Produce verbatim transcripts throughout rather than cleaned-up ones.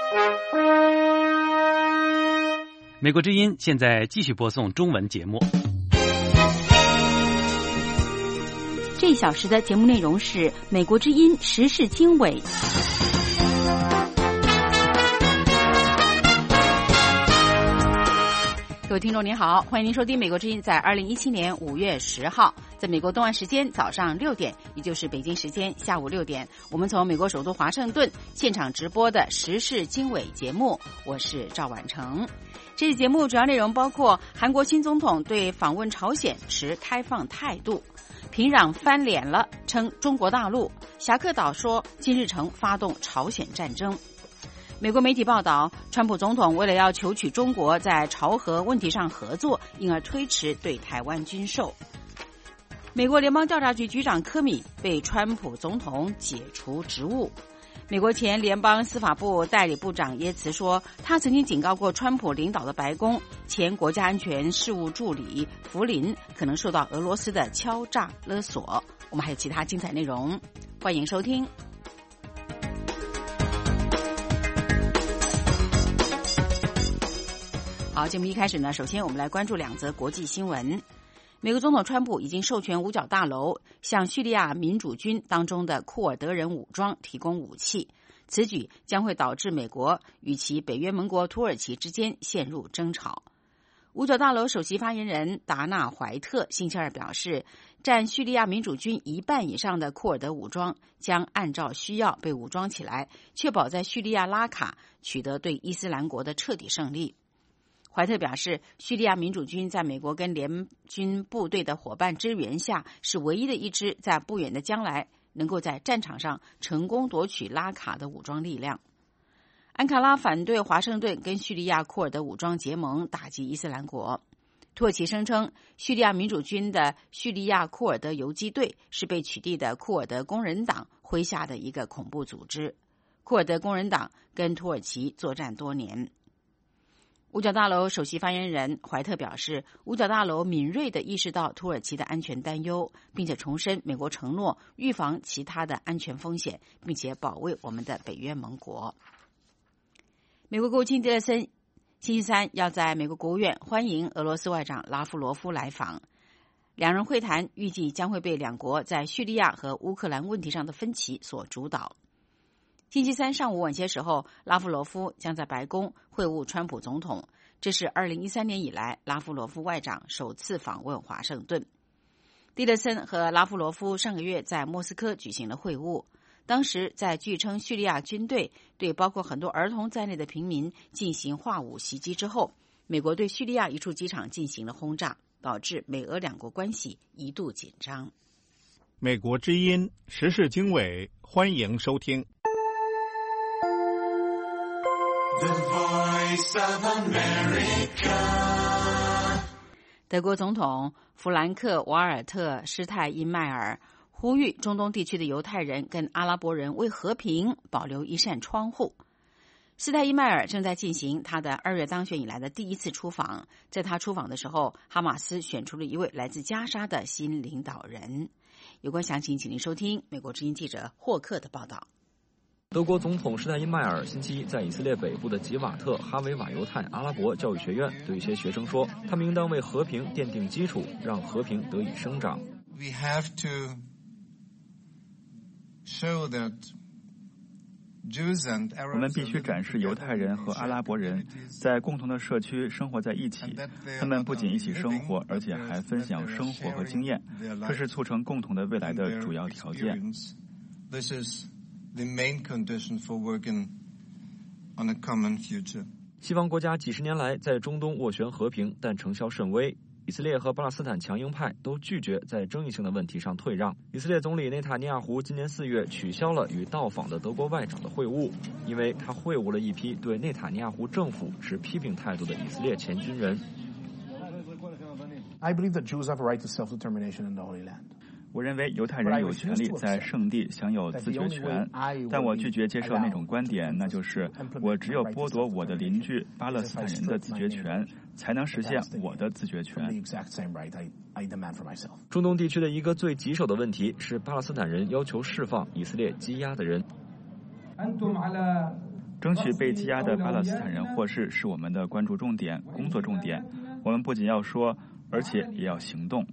美国之音现在继续播送中文节目。 这一小时的节目内容是美国之音时事经纬。各位听众您好，欢迎您收听美国之音在二零一七年五月十号在美国东岸时间早上六点，也就是北京时间下午六点，我们从美国首都华盛顿现场直播的时事经纬节目，我是赵婉成。这期节目主要内容包括韩国新总统对访问朝鲜持开放态度，平壤翻脸了，称中国大陆，侠客岛说金日成发动朝鲜战争。美国媒体报道，川普总统为了要求取中国在朝核问题上合作，因而推迟对台湾军售。美国联邦调查局局长科米被川普总统解除职务。美国前联邦司法部代理部长耶茨说，他曾经警告过川普领导的白宫前国家安全事务助理弗林可能受到俄罗斯的敲诈勒索。我们还有其他精彩内容，欢迎收听。好，节目一开始呢，首先我们来关注两则国际新闻。美国总统川普已经授权五角大楼向叙利亚民主军当中的库尔德人武装提供武器，此举将会导致美国与其北约盟国土耳其之间陷入争吵。五角大楼首席发言人达纳怀特星期二表示，占叙利亚民主军一半以上的库尔德武装将按照需要被武装起来，确保在叙利亚拉卡取得对伊斯兰国的彻底胜利。怀特表示，叙利亚民主军在美国跟联军部队的伙伴支援下，是唯一的一支在不远的将来能够在战场上成功夺取拉卡的武装力量。安卡拉反对华盛顿跟叙利亚库尔德武装结盟打击伊斯兰国。土耳其声称，叙利亚民主军的叙利亚库尔德游击队是被取缔的库尔德工人党麾下的一个恐怖组织。库尔德工人党跟土耳其作战多年。五角大楼首席发言人怀特表示，五角大楼敏锐地意识到土耳其的安全担忧，并且重申美国承诺预防其他的安全风险，并且保卫我们的北约盟国。美国国务卿蒂勒森星期三要在美国国务院欢迎俄罗斯外长拉夫罗夫来访，两人会谈预计将会被两国在叙利亚和乌克兰问题上的分歧所主导。星期三上午晚些时候，拉夫罗夫将在白宫会晤川普总统，这是二零一三年以来拉夫罗夫外长首次访问华盛顿。蒂勒森和拉夫罗夫上个月在莫斯科举行了会晤，当时在据称叙利亚军队对包括很多儿童在内的平民进行化武袭击之后，美国对叙利亚一处机场进行了轰炸，导致美俄两国关系一度紧张。 美国之音时事经纬，欢迎收听。 The Voice of America。 德国总统弗兰克·瓦尔特·施泰因迈尔呼吁中东地区的犹太人跟阿拉伯人为和平保留一扇窗户。施泰因迈尔正在进行他的二月当选以来的第一次出访，在他出访的时候，哈马斯选出了一位来自加沙的新领导人。有关详情，请您收听美国之音记者霍克的报道。 德国总统施泰因迈尔星期一在以色列北部的吉瓦特哈维瓦犹太阿拉伯教育学院对一些学生说，他们应当为和平奠定基础，让和平得以生长。 We have to show that Jews and Arabs 我们必须展示犹太人和阿拉伯人在共同的社区生活在一起，他们不仅一起生活，而且还分享生活和经验，这是促成共同的未来的主要条件。 This is the main condition for working on a common future. 西方国家几十年来在中东斡旋和平，但成效甚微。以色列和巴勒斯坦强硬派都拒绝在争议性的问题上退让。以色列总理内塔尼亚胡今年四月取消了与到访的德国外长的会晤，因为他会晤了一批对内塔尼亚胡政府持批评态度的以色列前军人。 I believe that Jews have a right to self-determination in the Holy Land. 我认为犹太人有权利在圣地享有自决权，但我拒绝接受那种观点，那就是我只有剥夺我的邻居巴勒斯坦人的自决权，才能实现我的自决权。 中东地区的一个最棘手的问题是巴勒斯坦人要求释放以色列羁押的人。 争取被羁押的巴勒斯坦人获释是我们的关注重点、工作重点。我们不仅要说，而且也要行动。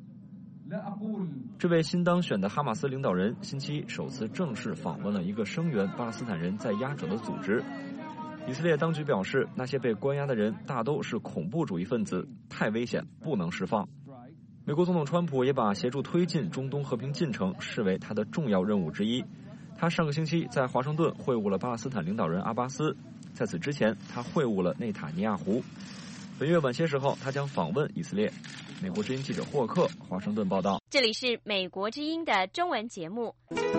这位新当选的哈马斯领导人星期一首次正式访问了一个声援巴勒斯坦人在押者的组织。以色列当局表示，那些被关押的人大都是恐怖主义分子，太危险，不能释放。美国总统川普也把协助推进中东和平进程视为他的重要任务之一。他上个星期在华盛顿会晤了巴勒斯坦领导人阿巴斯，在此之前他会晤了内塔尼亚胡。本月晚些时候他将访问以色列。美国之音记者霍克华盛顿报道。 这里是美国之音的中文节目。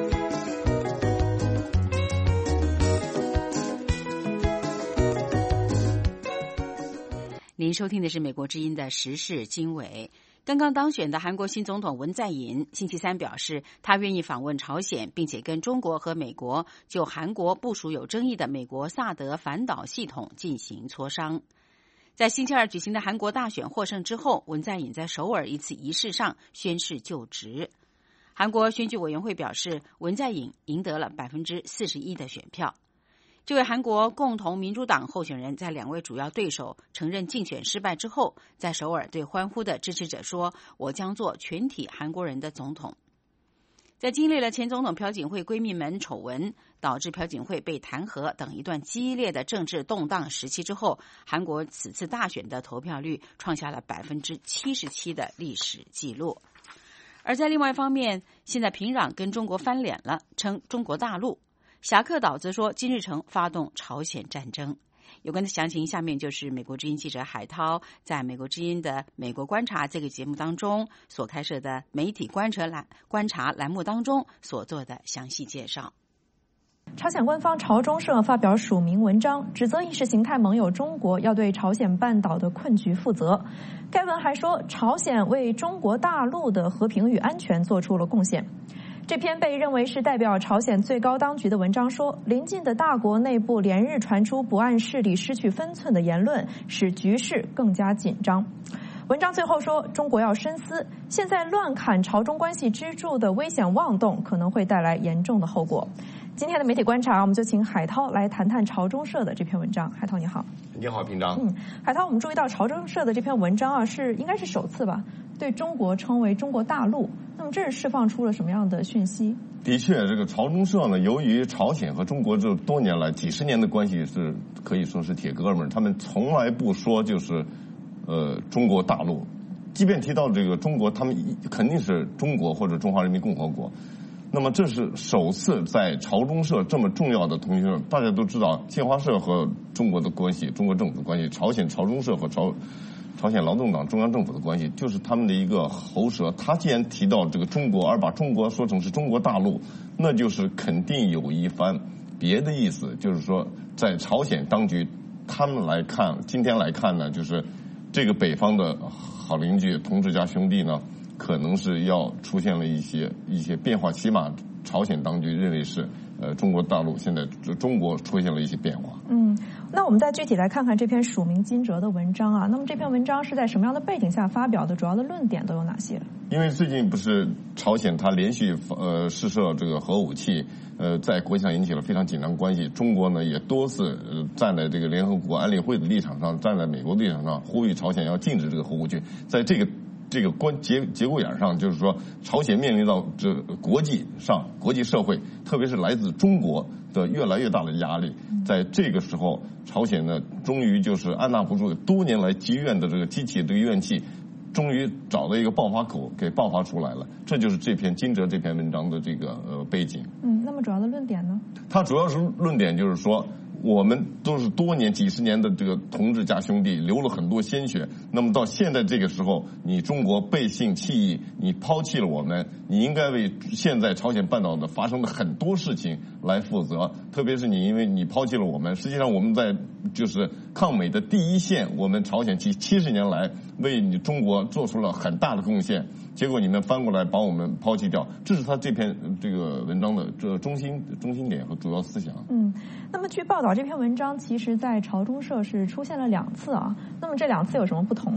您收听的是美国之音的时事经纬。刚刚当选的韩国新总统文在寅星期三表示，他愿意访问朝鲜，并且跟中国和美国就韩国部署有争议的美国萨德反导系统进行磋商。在星期二举行的韩国大选获胜之后，文在寅在首尔一次仪式上宣誓就职。韩国选举委员会表示，文在寅赢得了百分之四十一的选票。这位韩国共同民主党候选人在两位主要对手承认竞选失败之后，在首尔对欢呼的支持者说：“我将做全体韩国人的总统。”在经历了前总统朴槿惠闺蜜门丑闻导致朴槿惠被弹劾等一段激烈的政治动荡时期之后，韩国此次大选的投票率创下了百分之七十七的历史记录。而在另外一方面，现在平壤跟中国翻脸了，称中国大陆。侠客岛则说金日成发动朝鲜战争。有关的详情，下面就是美国之音记者海涛在美国之音的美国观察这个节目当中所开设的媒体观察栏观察栏目当中所做的详细介绍。 朝鲜官方朝中社发表署名文章，指责意识形态盟友中国要对朝鲜半岛的困局负责。该文还说，朝鲜为中国大陆的和平与安全做出了贡献。这篇被认为是代表朝鲜最高当局的文章说，邻近的大国内部连日传出不按势力失去分寸的言论，使局势更加紧张。文章最后说，中国要深思，现在乱砍朝中关系支柱的危险妄动可能会带来严重的后果。今天的媒体观察，我们就请海涛来谈谈朝中社的这篇文章。海涛你好。 你好，平章。 嗯，海涛，我们注意到朝中社的这篇文章啊，是应该是首次吧，对中国称为中国大陆。那么这是释放出了什么样的讯息？ 的确，这个朝中社呢，由于朝鲜和中国这多年来几十年的关系是可以说是铁哥们儿，他们从来不说就是呃中国大陆，即便提到这个中国，他们肯定是中国或者中华人民共和国。那么这是首次在朝中社这么重要的通讯，大家都知道新华社和中国的关系，中国政府的关系，朝鲜朝中社和朝朝鲜劳动党中央政府的关系，就是他们的一个喉舌。他既然提到这个中国，而把中国说成是中国大陆，那就是肯定有一番别的意思，就是说在朝鲜当局他们来看，今天来看呢，就是这个北方的好邻居同志家兄弟呢，可能是要出现了一些一些变化，起码朝鲜当局认为是呃中国大陆现在中国出现了一些变化。 嗯，那我们再具体来看看这篇署名金哲的文章啊。那么这篇文章是在什么样的背景下发表的？主要的论点都有哪些？ 因为最近不是朝鲜它连续呃试射这个核武器，呃在国际上引起了非常紧张关系。中国呢也多次呃站在这个联合国安理会的立场上，站在美国的立场上，呼吁朝鲜要禁止这个核武器。在这个这个关节节骨眼上，就是说朝鲜面临到这国际上国际社会，特别是来自中国的越来越大的压力。在这个时候，朝鲜呢终于就是按捺不住多年来积怨的这个激起这个怨气，终于找到一个爆发口给爆发出来了。这就是这篇金哲这篇文章的这个呃背景。 嗯，那么主要的论点呢？ 它主要是论点就是说，我们都是多年几十年的这个同志家兄弟，流了很多鲜血。那么到现在这个时候，你中国背信弃义，你抛弃了我们，你应该为现在朝鲜半岛的发生的很多事情来负责。特别是你，因为你抛弃了我们，实际上我们在就是抗美的第一线，我们朝鲜七七十年来为你中国做出了很大的贡献。结果你们翻过来把我们抛弃掉，这是他这篇这个文章的这中心中心点和主要思想。 嗯，那么据报道，这篇文章其实在朝中社是出现了两次啊。那么这两次有什么不同呢？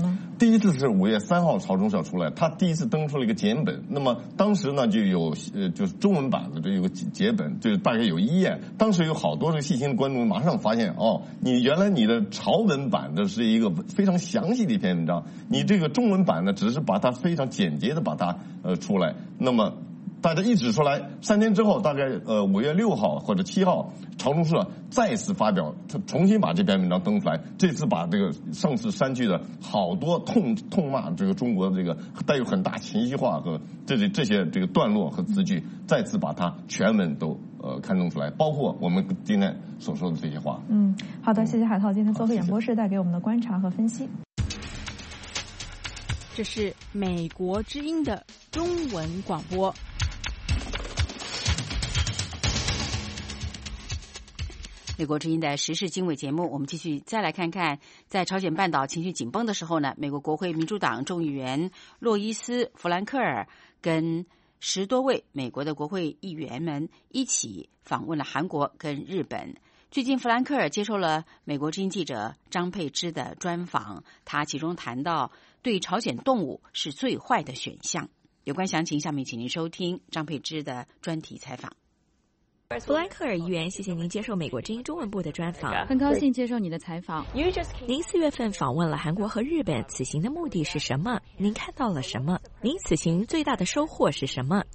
第一次是五月三号朝中社出来，他第一次登出了一个简本。那么当时呢就有呃就是中文版的这有个节本，就是大概有一页。当时有好多这个细心的观众马上发现，哦，你原来你的朝文版的是一个非常详细的一篇文章，你这个中文版呢只是把它非常简洁的把它呃出来。那么大家一指出来，三天之后，大概呃五月六号或者七号，朝中社再次发表，他重新把这篇文章登出来。这次把这个上次删去的好多痛痛骂这个中国的这个带有很大情绪化和这这这些这个段落和词句，再次把它全文都呃刊登出来，包括我们今天所说的这些话。 嗯，好的，谢谢海涛今天做客演播室带给我们的观察和分析。 这是美国之音的中文广播。 美国之音的时事经纬节目，我们继续再来看看，在朝鲜半岛情绪紧绷的时候呢，美国国会民主党众议员洛伊斯·弗兰克尔跟十多位美国的国会议员们一起访问了韩国跟日本。最近，弗兰克尔接受了美国之音记者张佩芝的专访，他其中谈到对朝鲜动武是最坏的选项。有关详情，下面请您收听张佩芝的专题采访。 弗兰克尔议员，谢谢您接受美国之音中文部的专访。 很高兴接受你的采访。 您四月份访问了韩国和日本，此行的目的是什么？您看到了什么？您此行最大的收获是什么？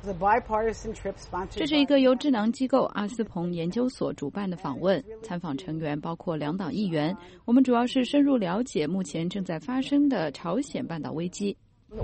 这是一个由智囊机构阿斯彭研究所主办的访问，参访成员包括两党议员。我们主要是深入了解目前正在发生的朝鲜半岛危机。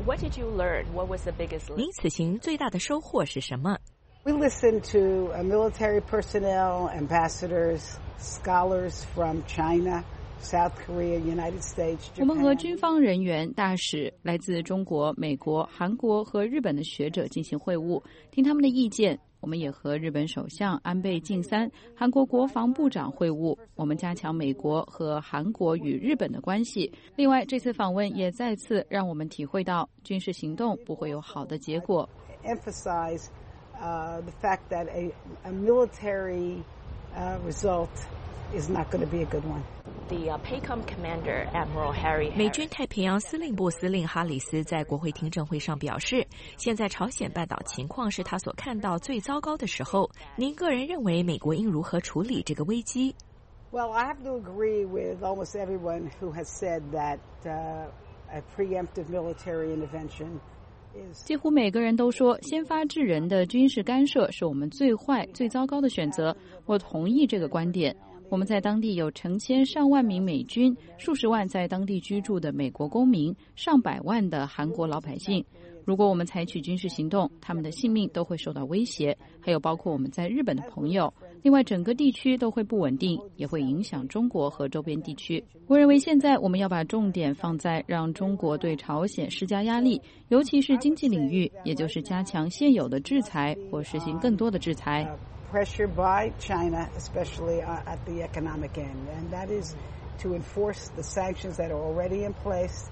您此行最大的收获是什么 ？We listened to uh, military personnel, ambassadors, scholars from China, South Korea, United States, Japan. 我们和军方人员、大使、来自中国、美国、韩国和日本的学者进行会晤，听他们的意见。我们也和日本首相安倍晋三、韩国国防部长会晤，我们加强美国和韩国与日本的关系。另外，这次访问也再次让我们体会到，军事行动不会有好的结果。 Emphasize Uh, the fact that a, a military uh, result is not going to be a good one. The uh, PACOM commander, Admiral Harry. 美军太平洋司令部司令哈里斯在国会听证会上表示，现在朝鲜半岛情况是他所看到最糟糕的时候。您个人认为美国应如何处理这个危机？ Well, I have to agree with almost everyone who has said that uh, a preemptive military intervention 几乎每个人都说，先发制人的军事干涉是我们最坏、最糟糕的选择。我同意这个观点。我们在当地有成千上万名美军，数十万在当地居住的美国公民，上百万的韩国老百姓。如果我们采取军事行动，他们的性命都会受到威胁，还有包括我们在日本的朋友。另外，整个地区都会不稳定，也会影响中国和周边地区。我认为现在我们要把重点放在让中国对朝鲜施加压力，尤其是经济领域，也就是加强现有的制裁或实行更多的制裁。 Pressure by China, especially at the economic end, and that is to enforce the sanctions that are already in place,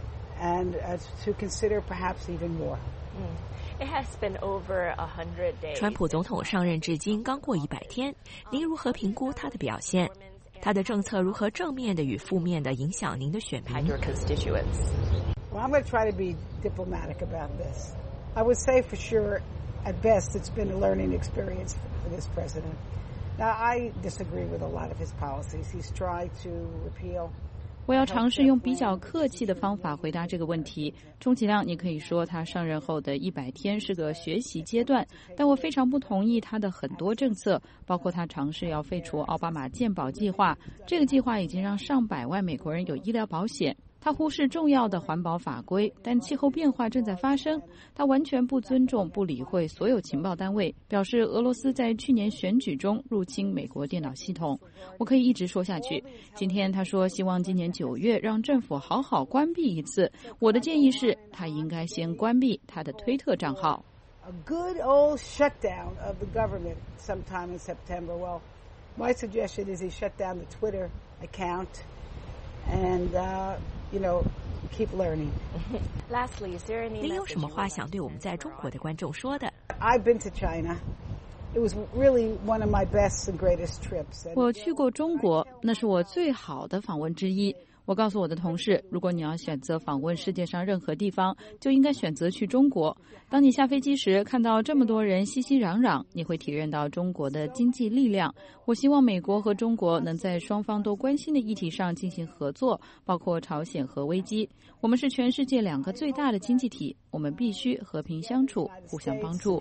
and uh, to consider perhaps even more. It has been over a hundred days. 川普总统上任至今刚过一百天，您如何评估他的表现？他的政策如何正面的与负面的影响您的选民 ？Your constituents. Well, I'm going to try to be diplomatic about this. I would say for sure, at best, it's been a learning experience for this president. Now, I disagree with a lot of his policies. He's tried to repeal. 我要尝试用比较客气的方法回答这个问题。充其量你可以说他上任后的一百天是个学习阶段，但我非常不同意他的很多政策，包括他尝试要废除奥巴马健保计划。这个计划已经让上百万美国人有医疗保险。他忽视重要的环保法规，但气候变化正在发生。他完全不尊重、不理会所有情报单位，表示俄罗斯在去年选举中入侵美国电脑系统。我可以一直说下去。今天他说希望今年九月让政府好好关闭一次。我的建议是，他应该先关闭他的推特账号。 A good old shutdown of the government sometime in September. Well, my suggestion is he shut down the Twitter account and, uh, you know, keep learning. Lastly, is there any? 您有什么话想对我们在中国的观众说的？ I've been to China. It was really one of my best and greatest trips. 我去过中国，那是我最好的访问之一。 我告诉我的同事，如果你要选择访问世界上任何地方，就应该选择去中国。当你下飞机时看到这么多人熙熙攘攘，你会体验到中国的经济力量。我希望美国和中国能在双方都关心的议题上进行合作，包括朝鲜核危机。我们是全世界两个最大的经济体，我们必须和平相处，互相帮助。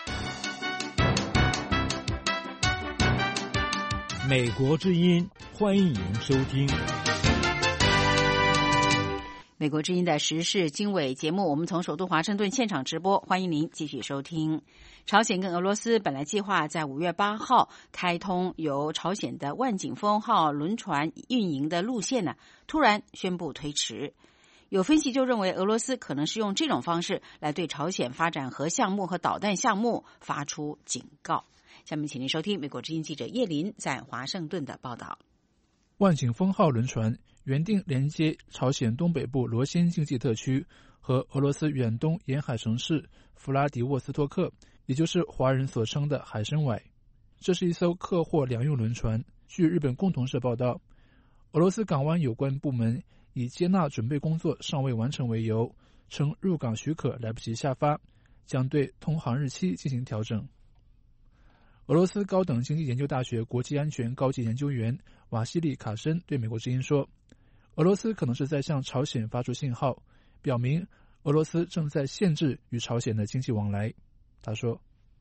美国之音，欢迎收听。 美国之音的时事经纬节目，我们从首都华盛顿现场直播，欢迎您继续收听。朝鲜跟俄罗斯本来计划在五月八号开通由朝鲜的万景峰号轮船运营的路线呢，突然宣布推迟。有分析就认为，俄罗斯可能是用这种方式来对朝鲜发展核项目和导弹项目发出警告。下面请您收听美国之音记者叶林在华盛顿的报道。 万景峰号轮船原定连接朝鲜东北部罗先经济特区和俄罗斯远东沿海城市弗拉迪沃斯托克，也就是华人所称的海参崴。这是一艘客货两用轮船。据日本共同社报道，俄罗斯港湾有关部门以接纳准备工作尚未完成为由，称入港许可来不及下发，将对通航日期进行调整。俄罗斯高等经济研究大学国际安全高级研究员瓦西里卡申对美国之音说，俄罗斯可能是在向朝鲜发出信号，表明俄罗斯正在限制与朝鲜的经济往来。他说，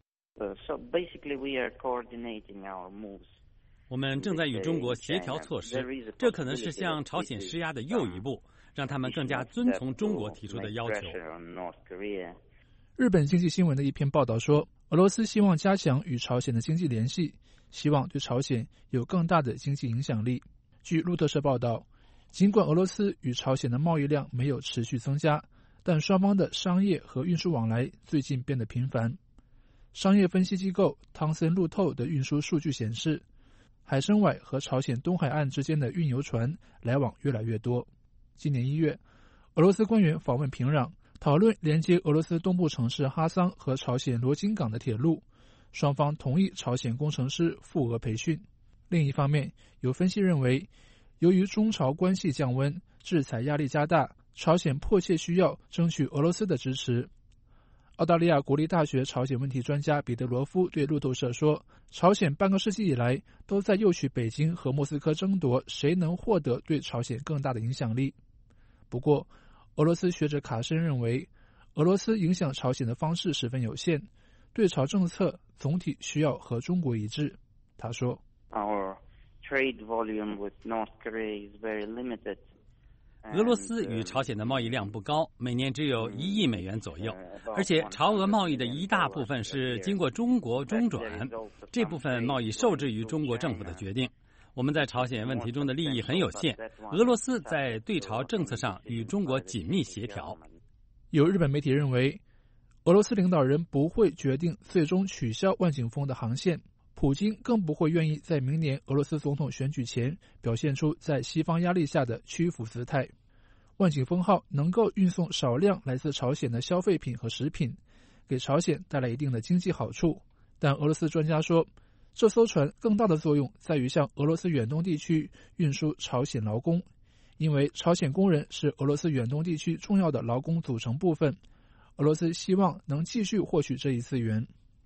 So basically we are coordinating our moves. 我们正在与中国协调措施，这可能是向朝鲜施压的又一步，让他们更加遵从中国提出的要求。 日本经济新闻的一篇报道说，俄罗斯希望加强与朝鲜的经济联系，希望对朝鲜有更大的经济影响力。据路透社报道，尽管俄罗斯与朝鲜的贸易量没有持续增加，但双方的商业和运输往来最近变得频繁。商业分析机构汤森路透的运输数据显示，海参崴和朝鲜东海岸之间的运油船来往越来越多。今年一月，俄罗斯官员访问平壤，讨论连接俄罗斯东部城市哈桑和朝鲜罗津港的铁路，双方同意朝鲜工程师赴俄培训。另一方面，有分析认为，由于中朝关系降温，制裁压力加大，朝鲜迫切需要争取俄罗斯的支持。澳大利亚国立大学朝鲜问题专家彼得罗夫对路透社说，朝鲜半个世纪以来都在诱取北京和莫斯科争夺谁能获得对朝鲜更大的影响力。不过，俄罗斯学者卡申认为，俄罗斯影响朝鲜的方式十分有限，对朝政策总体需要和中国一致。他说， Our trade volume with North Korea is very limited. 俄罗斯与朝鲜的贸易量不高，每年只有一亿美元左右，而且朝俄贸易的一大部分是经过中国中转，这部分贸易受制于中国政府的决定。我们在朝鲜问题中的利益很有限，俄罗斯在对朝政策上与中国紧密协调。 有日本媒体认为，俄罗斯领导人不会决定最终取消万景峰的航线，普京更不会愿意在明年俄罗斯总统选举前表现出在西方压力下的屈服姿态。万景峰号能够运送少量来自朝鲜的消费品和食品，给朝鲜带来一定的经济好处，但俄罗斯专家说，这艘船更大的作用在于向俄罗斯远东地区运输朝鲜劳工，因为朝鲜工人是俄罗斯远东地区重要的劳工组成部分，俄罗斯希望能继续获取这一资源。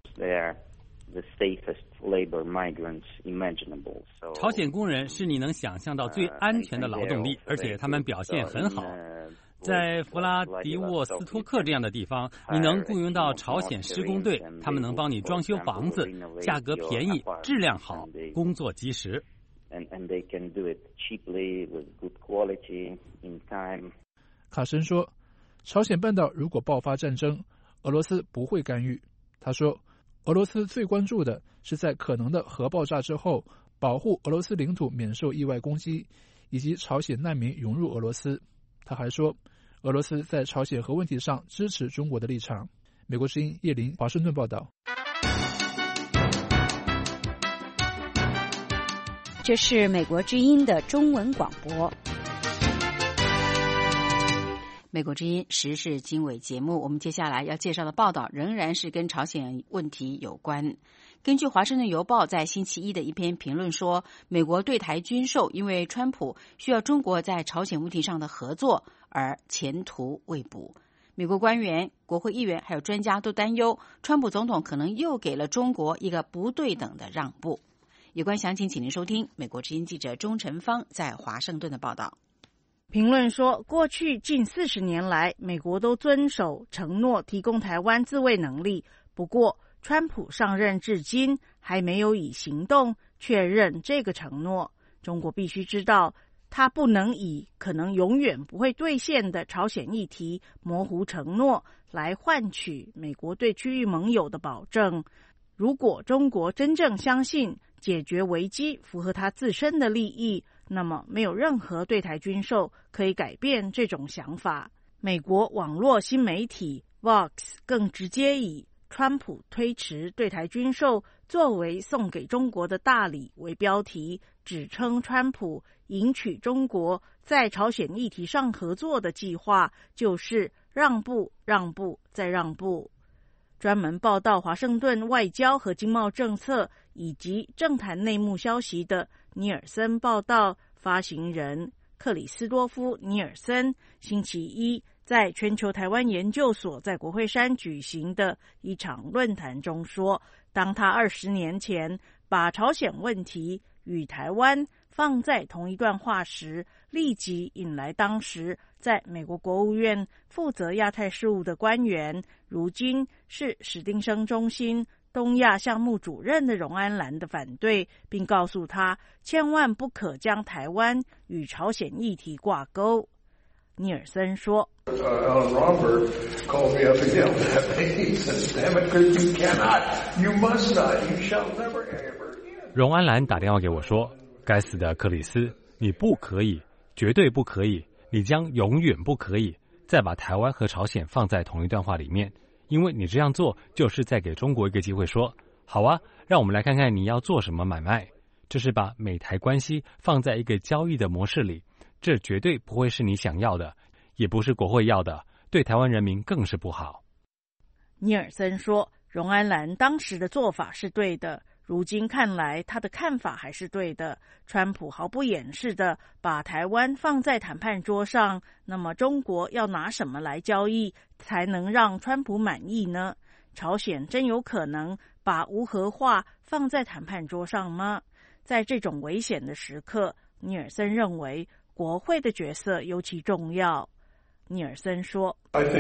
The safest labor migrants imaginable. 朝鲜工人是你能想象到最安全的劳动力，而且他们表现很好。在弗拉迪沃斯托克这样的地方，你能雇佣到朝鲜施工队，他们能帮你装修房子，价格便宜，质量好，工作及时。 And they can do it cheaply with good quality in time. 卡申说，朝鲜半岛如果爆发战争，俄罗斯不会干预。他说，俄罗斯最关注的是在可能的核爆炸之后，保护俄罗斯领土免受意外攻击，以及朝鲜难民涌入俄罗斯。他还说，俄罗斯在朝鲜核问题上支持中国的立场。美国之音叶林华盛顿报道。 这是美国之音的中文广播。美国之音时事经纬节目，我们接下来要介绍的报道仍然是跟朝鲜问题有关。 根据《华盛顿邮报》在星期一的一篇评论说，美国对台军售因为川普需要中国在朝鲜问题上的合作而前途未卜。美国官员、国会议员还有专家都担忧，川普总统可能又给了中国一个不对等的让步。有关详情，请您收听美国之音记者钟晨芳在华盛顿的报道。 评论说，过去近四十年来，美国都遵守承诺，提供台湾自卫能力。不过，川普上任至今还没有以行动确认这个承诺。中国必须知道，他不能以可能永远不会兑现的朝鲜议题模糊承诺来换取美国对区域盟友的保证。如果中国真正相信解决危机符合他自身的利益，那么没有任何对台军售可以改变这种想法。美国网络新媒体 Vox 更直接以川普推迟对台军售作为送给中国的大礼为标题，指称川普赢取中国在朝鲜议题上合作的计划就是让步、让步再让步。专门报道华盛顿外交和经贸政策以及政坛内幕消息的尼尔森报道发行人克里斯多夫·尼尔森星期一在全球台湾研究所在国会山举行的一场论坛中说，当他二十年前把朝鲜问题与台湾放在同一段话时，立即引来当时在美国国务院负责亚太事务的官员，如今是史丁生中心东亚项目主任的荣安兰的反对，并告诉他千万不可将台湾与朝鲜议题挂钩。尼尔森说， 荣安兰打电话给我说，该死的克里斯，你不可以，绝对不可以，你将永远不可以再把台湾和朝鲜放在同一段话里面，因为你这样做就是在给中国一个机会说，好啊，让我们来看看你要做什么买卖。这是把美台关系放在一个交易的模式里，这绝对不会是你想要的，也不是国会要的，对台湾人民更是不好。 尼尔森说，荣安兰当时的做法是对的，如今看来他的看法还是对的。川普毫不掩饰地把台湾放在谈判桌上，那么中国要拿什么来交易才能让川普满意呢？朝鲜真有可能把无核化放在谈判桌上吗？在这种危险的时刻，尼尔森认为国会的角色尤其重要。尼尔森说，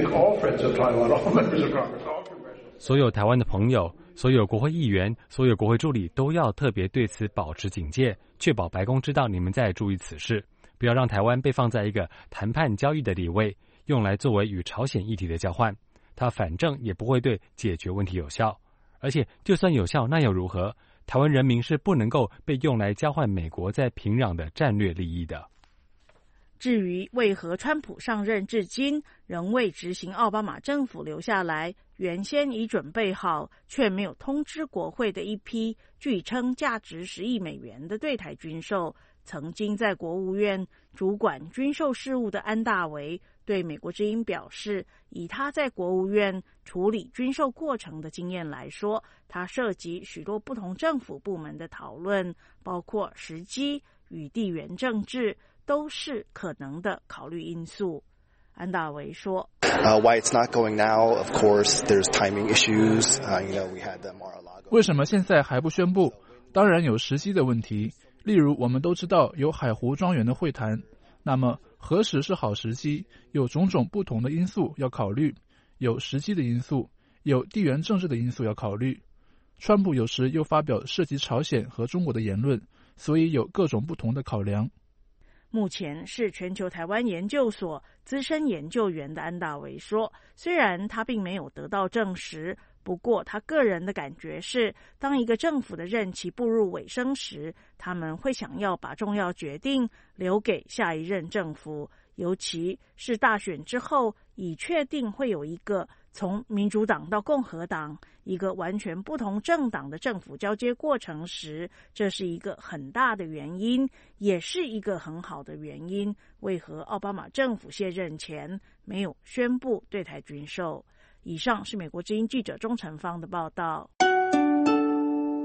所有台湾的朋友，所有国会议员，所有国会助理都要特别对此保持警戒，确保白宫知道你们在注意此事，不要让台湾被放在一个谈判交易的地位，用来作为与朝鲜议题的交换。它反正也不会对解决问题有效，而且就算有效，那又如何？台湾人民是不能够被用来交换美国在平壤的战略利益的。 至于为何川普上任至今仍未执行奥巴马政府留下来原先已准备好却没有通知国会的一批据称价值十亿美元的对台军售，曾经在国务院主管军售事务的安大维对美国之音表示，以他在国务院处理军售过程的经验来说，他涉及许多不同政府部门的讨论，包括时机与地缘政治，都是可能的考虑因素。安大维说， Uh, why it's not going now, of course, there's timing issues. Uh, you know, we had the Mar-a-Lago. 为什么现在还不宣布？当然有时机的问题。例如，我们都知道有海湖庄园的会谈，那么何时是好时机？有种种不同的因素要考虑，有时机的因素，有地缘政治的因素要考虑。川普有时又发表涉及朝鲜和中国的言论，所以有各种不同的考量。 目前是全球台湾研究所资深研究员的安大维说，虽然他并没有得到证实，不过他个人的感觉是，当一个政府的任期步入尾声时，他们会想要把重要决定留给下一任政府，尤其是大选之后已确定会有一个从民主党到共和党一个完全不同政党的政府交接过程时，这是一个很大的原因，也是一个很好的原因，为何奥巴马政府卸任前没有宣布对台军售。以上是美国之音记者钟成芳的报道。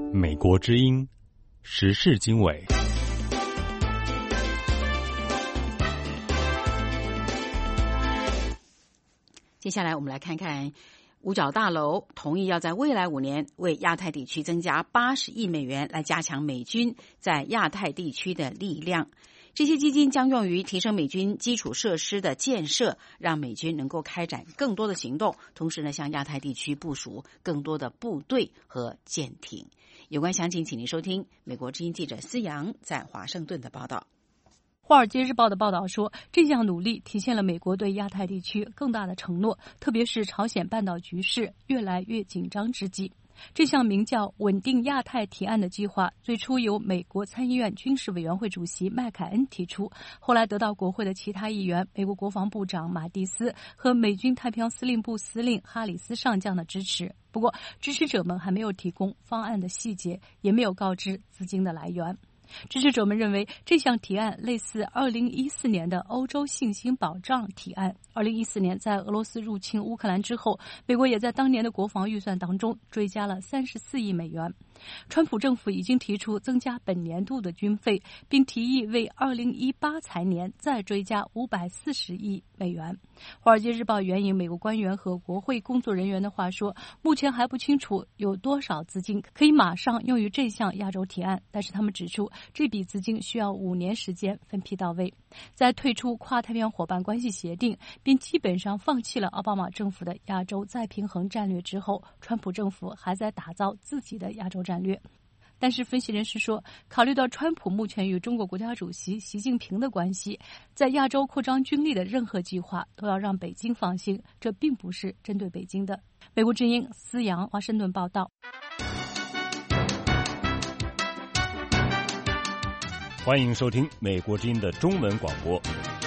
美国之音时事经纬。 接下来我们来看看五角大楼同意要在未来五年为亚太地区增加八十亿美元，来加强美军在亚太地区的力量。这些基金将用于提升美军基础设施的建设，让美军能够开展更多的行动，同时呢，向亚太地区部署更多的部队和舰艇。有关详情，请您收听美国之音记者思阳在华盛顿的报道。 《华尔街日报》的报道说，这项努力体现了美国对亚太地区更大的承诺，特别是朝鲜半岛局势越来越紧张之际。这项名叫“稳定亚太”提案的计划，最初由美国参议院军事委员会主席麦凯恩提出，后来得到国会的其他议员、美国国防部长马蒂斯和美军太平洋司令部司令哈里斯上将的支持。不过，支持者们还没有提供方案的细节，也没有告知资金的来源。支持者们认为这项提案类似二零一四年的欧洲信心保障提案。二零一四年在俄罗斯入侵乌克兰之后，美国也在当年的国防预算当中追加了三十四亿美元。川普政府已经提出增加本年度的军费，并提议为二零一八财年再追加五百四十亿美元。华尔街日报援引美国官员和国会工作人员的话说，目前还不清楚有多少资金可以马上用于这项亚洲提案，但是他们指出这笔资金需要五年时间分批到位。在退出跨太平洋伙伴关系协定并基本上放弃了奥巴马政府的亚洲再平衡战略之后，川普政府还在打造自己的亚洲战略。但是分析人士说，考虑到川普目前与中国国家主席习近平的关系，在亚洲扩张军力的任何计划都要让北京放心，这并不是针对北京的。美国之音思阳华盛顿报道。 欢迎收听美国之音的中文广播。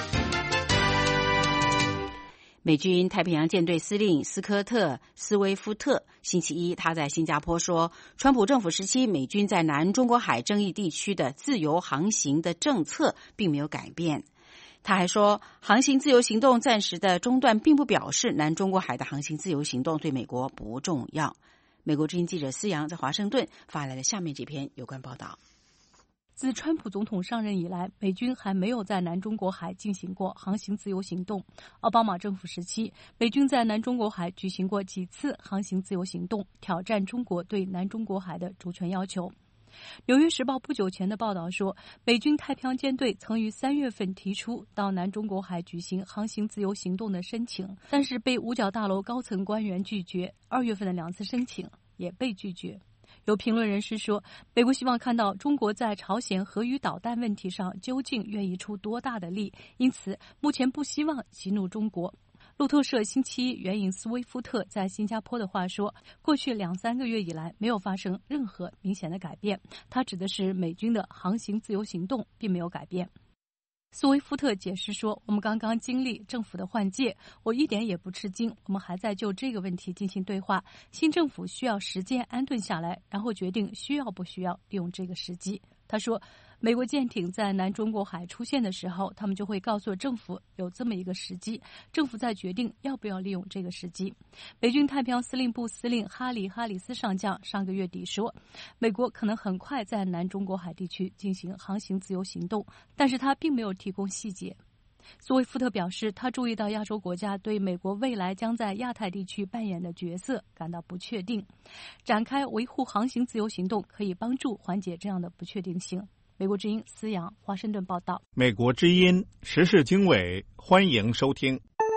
美军太平洋舰队司令斯科特·斯威夫特星期一，他在新加坡说，川普政府时期美军在南中国海争议地区的自由航行的政策并没有改变。他还说，航行自由行动暂时的中断，并不表示南中国海的航行自由行动对美国不重要。美国之音记者思阳在华盛顿发来了下面这篇有关报道。 自川普总统上任以来，美军还没有在南中国海进行过航行自由行动。奥巴马政府时期，美军在南中国海举行过几次航行自由行动，挑战中国对南中国海的主权要求。纽约时报不久前的报道说，美军太平洋舰队曾于三月份提出到南中国海举行航行自由行动的申请，但是被五角大楼高层官员拒绝。二月份的两次申请也被拒绝。有评论人士说，美国希望看到中国在朝鲜核与导弹问题上究竟愿意出多大的力，因此目前不希望激怒中国。路透社星期一援引斯威夫特在新加坡的话说，过去两三个月以来没有发生任何明显的改变，他指的是美军的航行自由行动并没有改变。斯威夫特解释说，我们刚刚经历政府的换届，我一点也不吃惊，我们还在就这个问题进行对话。新政府需要时间安顿下来，然后决定需要不需要利用这个时机。他说，美国舰艇在南中国海出现的时候，他们就会告诉政府有这么一个时机，政府再决定要不要利用这个时机。美军太平洋司令部司令哈里·哈里斯上将上个月底说，美国可能很快在南中国海地区进行航行自由行动，但是他并没有提供细节。斯威夫特表示，他注意到亚洲国家对美国未来将在亚太地区扮演的角色感到不确定，展开维护航行自由行动可以帮助缓解这样的不确定性。美国之音思阳华盛顿报道。 美国之音时事经纬，欢迎收听。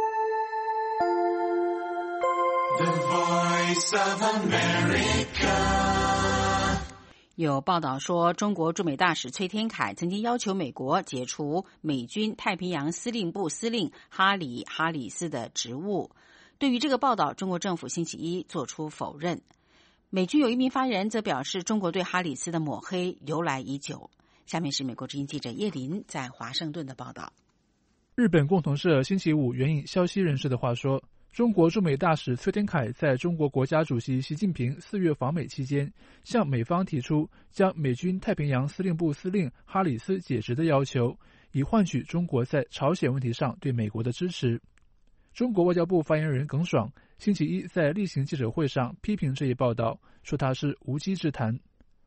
The Voice of America。 有报道说，中国驻美大使崔天凯曾经要求美国解除美军太平洋司令部司令哈里·哈里斯的职务。对于这个报道，中国政府星期一作出否认。美军有一名发言人则表示，中国对哈里斯的抹黑由来已久。下面是美国之音记者叶林在华盛顿的报道。 日本共同社星期五援引消息人士的话说，中国驻美大使崔天凯在中国国家主席习近平四月访美期间，向美方提出将美军太平洋司令部司令哈里斯解职的要求，以换取中国在朝鲜问题上对美国的支持。中国外交部发言人耿爽星期一在例行记者会上批评这一报道，说它是无稽之谈。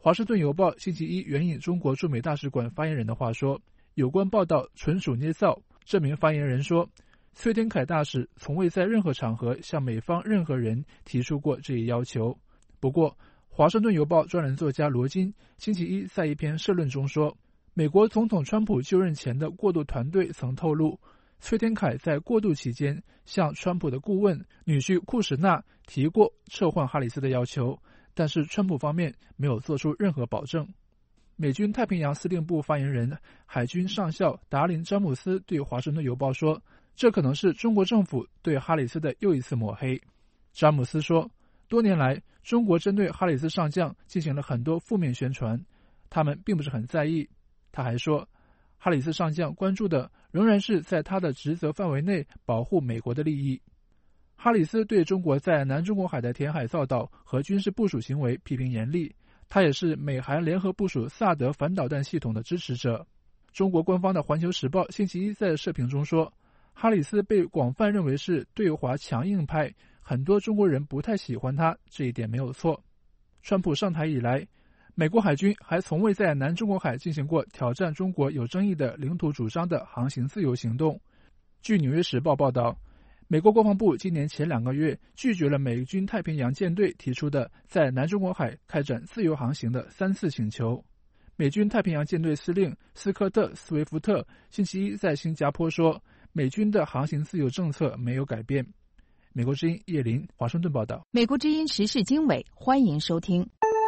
华盛顿邮报星期一援引中国驻美大使馆发言人的话说，有关报道纯属捏造。这名发言人说，崔天凯大使从未在任何场合向美方任何人提出过这一要求。不过，华盛顿邮报专栏作家罗金星期一在一篇社论中说，美国总统川普就任前的过渡团队曾透露，崔天凯在过渡期间向川普的顾问女婿库什纳提过撤换哈里斯的要求，但是川普方面没有做出任何保证。美军太平洋司令部发言人海军上校达林·詹姆斯对华盛顿邮报说，这可能是中国政府对哈里斯的又一次抹黑。詹姆斯说，多年来中国针对哈里斯上将进行了很多负面宣传，他们并不是很在意。他还说，哈里斯上将关注的仍然是在他的职责范围内保护美国的利益。哈里斯对中国在南中国海的填海造岛和军事部署行为批评严厉，他也是美韩联合部署萨德反导弹系统的支持者。中国官方的《环球时报》星期一在社评中说，哈里斯被广泛认为是对华强硬派，很多中国人不太喜欢他，这一点没有错。川普上台以来，美国海军还从未在南中国海进行过挑战中国有争议的领土主张的航行自由行动。据《纽约时报》报道，美国国防部今年前两个月拒绝了美军太平洋舰队提出的在南中国海开展自由航行的三次请求。美军太平洋舰队司令斯科特·斯威夫特星期一在新加坡说，美军的航行自由政策没有改变。美国之音叶林华盛顿报道。 美国之音时事经纬，欢迎收听。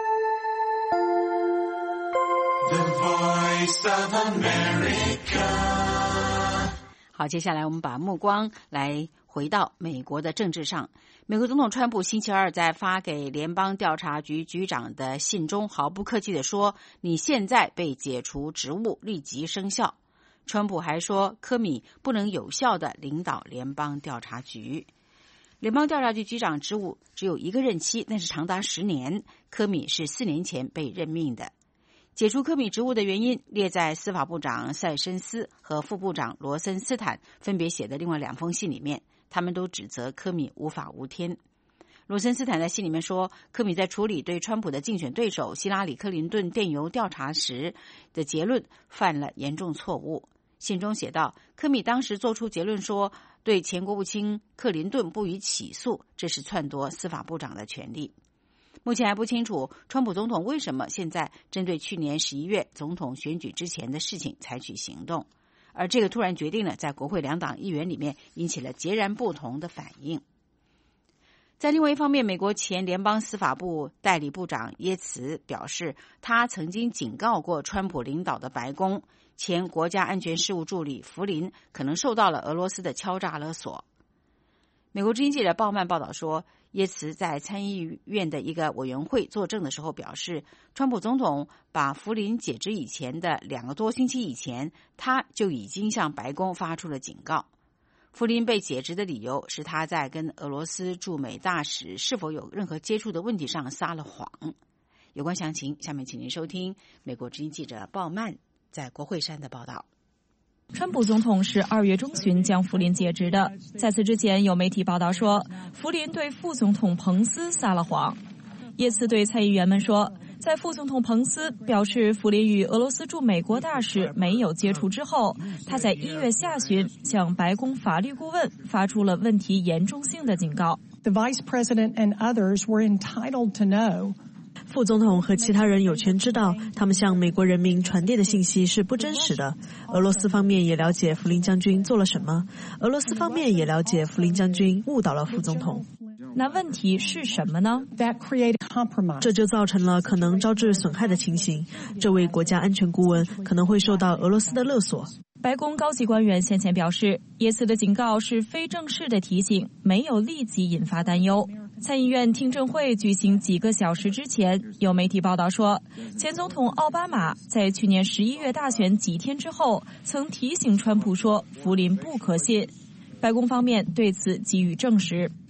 The Voice of America。 好，接下来我们把目光来回到美国的政治上。美国总统川普星期二在发给联邦调查局局长的信中毫不客气地说，你现在被解除职务，立即生效。川普还说，科米不能有效地领导联邦调查局。联邦调查局局长职务只有一个任期，但是长达十年。科米是四年前被任命的。解除科米职务的原因列在司法部长塞申斯和副部长罗森斯坦分别写的另外两封信里面，他们都指责科米无法无天。罗森斯坦在信里面说，科米在处理对川普的竞选对手希拉里·克林顿电邮调查时的结论犯了严重错误。信中写道，科米当时做出结论说，对前国务卿克林顿不予起诉，这是篡夺司法部长的权利。目前还不清楚川普总统为什么现在针对去年十一月总统选举之前的事情采取行动，而这个突然决定呢，在国会两党议员里面引起了截然不同的反应。在另外一方面，美国前联邦司法部代理部长耶茨表示，他曾经警告过川普领导的白宫，前国家安全事务助理弗林可能受到了俄罗斯的敲诈勒索。美国之音记者鲍曼报道说，耶茨在参议院的一个委员会作证的时候表示，川普总统把弗林解职以前的两个多星期以前，他就已经向白宫发出了警告。弗林被解职的理由是他在跟俄罗斯驻美大使是否有任何接触的问题上撒了谎。有关详情，下面请您收听美国之音记者鲍曼在国会山的报道。 川普总统是二月中旬将弗林解职的。在此之前，有媒体报道说，弗林对副总统彭斯撒了谎。耶茨对参议员们说，在副总统彭斯表示弗林与俄罗斯驻美国大使没有接触之后，他在一月下旬向白宫法律顾问发出了问题严重性的警告。 The Vice President and others were entitled to know 副总统和其他人有权知道，他们向美国人民传递的信息是不真实的。俄罗斯方面也了解弗林将军做了什么，俄罗斯方面也了解弗林将军误导了副总统。 那问题是什么呢？ 这就造成了可能招致损害的情形。这位国家安全顾问可能会受到俄罗斯的勒索。 白宫高级官员先前表示，耶茨的警告是非正式的提醒，没有立即引发担忧。参议院听证会举行几个小时之前，有媒体报道说，前总统奥巴马在去年十一月大选几天之后，曾提醒川普说弗林不可信。白宫方面对此给予证实。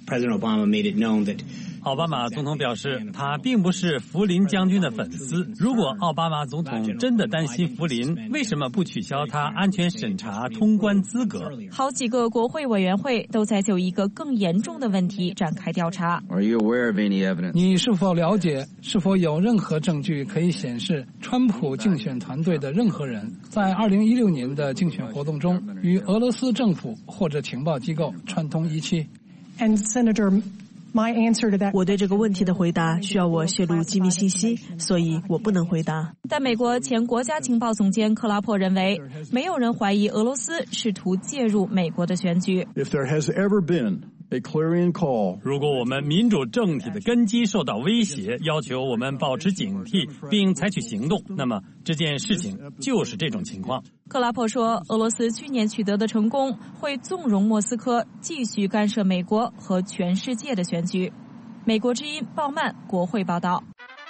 President Obama made it known that 奥巴马总统表示，他并不是福林将军的粉丝。如果奥巴马总统真的担心福林，为什么不取消他安全审查通关资格？ 好几个国会委员会都在就一个更严重的问题展开调查。 Are you aware of any evidence? 你是否了解？是否有任何证据可以显示，川普竞选团队的任何人在二零一六年的竞选活动中与俄罗斯政府或者情报机构串通一气？ And Senator, my answer to that. 我对这个问题的回答需要我泄露机密信息，所以我不能回答。 但美国前国家情报总监克拉珀认为，没有人怀疑俄罗斯试图介入美国的选举。 If there has ever been a clarion call. 如果我们民主政体的根基受到威胁，要求我们保持警惕并采取行动，那么这件事情就是这种情况。 克拉珀说，俄罗斯去年取得的成功会纵容莫斯科继续干涉美国和全世界的选举。美国之音鲍曼国会报道。